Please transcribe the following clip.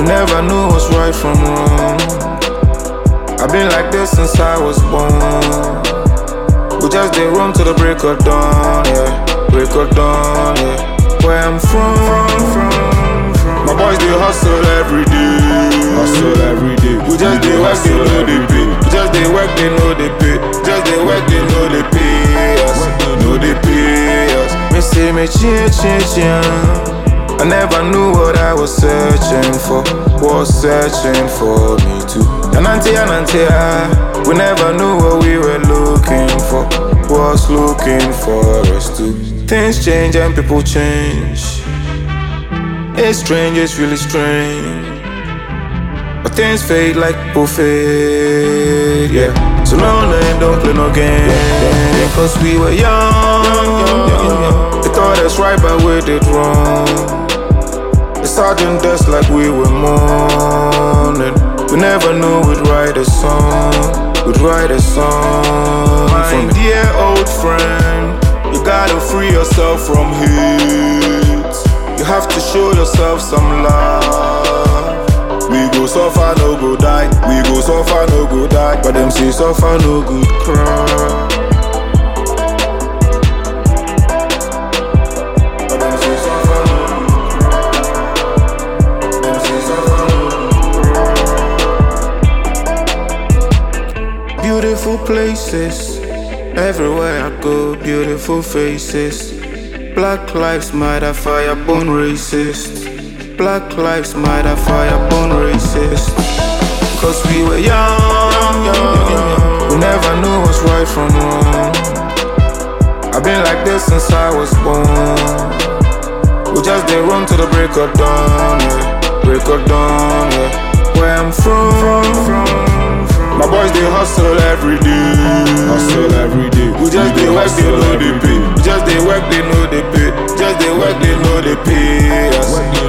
We never knew what's right from wrong. I've been like this since I was born. We just did room to the break of dawn, yeah. Break of dawn, yeah. Where I'm from. My boys they hustle every day. Hustle every day. We just they work, they know they pay. We just they work, they know they pay. Just they work, they know they pay us. Know they pay us. Me say me chin. I never knew what I was searching for. Was searching for me too. Anantia, we never knew what we were looking for. Was looking for us too. Things change and people change. It's strange, it's really strange. But things fade like people fade, yeah. So no name, don't play no game. Cause we were young. They thought us right, but we did wrong. It's sudden death like we were mourning. We never knew we'd write a song. We'd write a song. My dear old friend, you gotta free yourself from hate. You have to show yourself some love. We go suffer, no go die. We go suffer, no go die. But them say suffer, no good cry. Beautiful places, everywhere I go, beautiful faces. Black lives matter, fire burn racist. Black lives matter, fire burn racist. Cause we were young. We never knew what's right from wrong. I've been like this since I was born. We just did room to the break of dawn, yeah. Break of dawn, yeah. Where I'm from. My boys they hustle every day. Hustle every day. We just they work, they know they pay. We just they work, they know they pay. Just they work, they know they pay us.